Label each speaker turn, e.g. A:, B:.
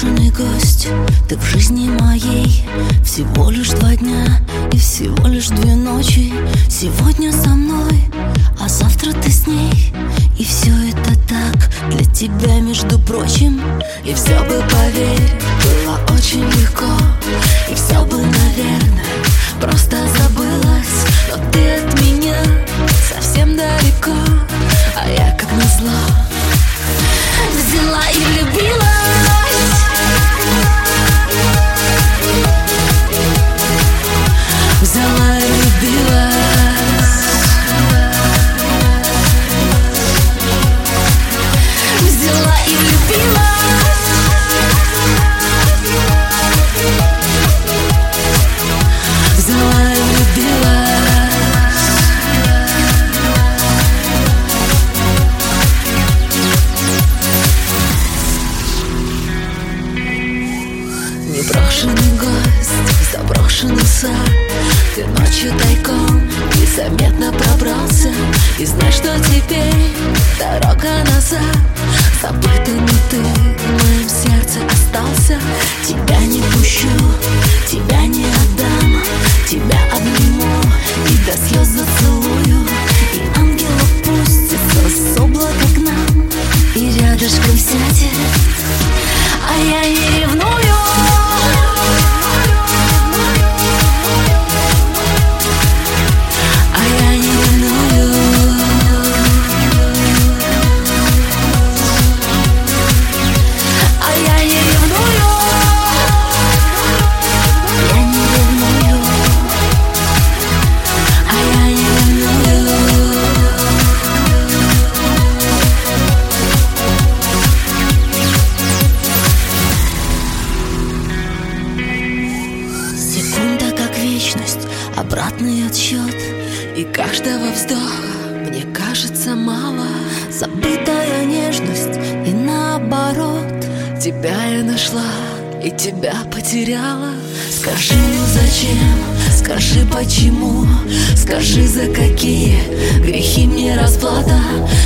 A: непрошенный гость, ты в жизни моей. Всего лишь 2 дня и всего лишь 2 ночи. Сегодня со мной, а завтра ты с ней. И все это так для тебя, между прочим. И все бы, поверь, было очень легко. И все бы, наверное, просто забылось. Но ты от меня совсем далеко, а я как назло взяла и влюбилась. Взяла и влюбилась. Взяла и влюбилась. Взяла и влюбилась. Непрошенный гость, заброшенный сад. Ты ночью тайком незаметно пробрался. И знай, что теперь дорога назад. Забытый, но ты в моем сердце остался. Тебя не пущу, тебя не отдам. Тебя обниму и до слез зацелую. И ангел опустится с облака к нам и рядышком сядет, а я не ревную. Обратный отсчет, и каждого вздоха мне кажется мало. Забытая нежность и наоборот. Тебя я нашла и тебя потеряла. Скажи, ну зачем, скажи почему, скажи, за какие грехи мне расплата.